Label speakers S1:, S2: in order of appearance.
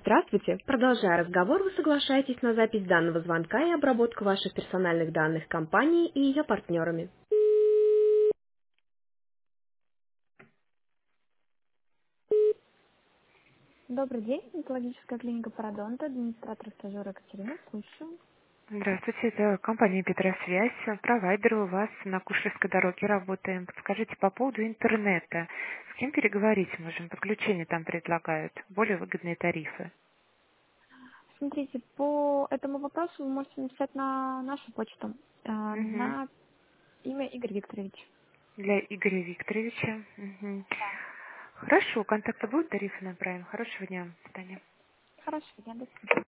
S1: Здравствуйте. Продолжая разговор, вы соглашаетесь на запись данного звонка и обработку ваших персональных данных компании и ее партнерами. Добрый день. Онкологическая клиника Парадонта, администратор стажера Екатерина. Слушаю.
S2: Здравствуйте, это компания Петросвязь. Провайдер у вас на Кушевской дороге работаем. Подскажите по поводу интернета. С кем переговорить можем? Подключение там предлагают. Более выгодные тарифы.
S1: Смотрите, по этому вопросу вы можете написать на нашу почту,
S2: Мгм.
S1: на имя Игорь Викторович.
S2: Для Игоря Викторовича. Мгм.
S1: Да.
S2: Хорошо, контакты будут, тарифы направим. Хорошего дня. До свидания.
S1: Хорошо, я до свидания.